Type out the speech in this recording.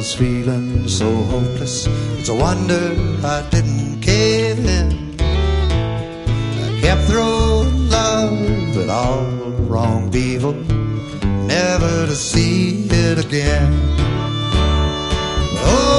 was feeling so hopeless. It's a wonder I didn't cave in. I kept throwing love at all the wrong people, never to see it again. Oh,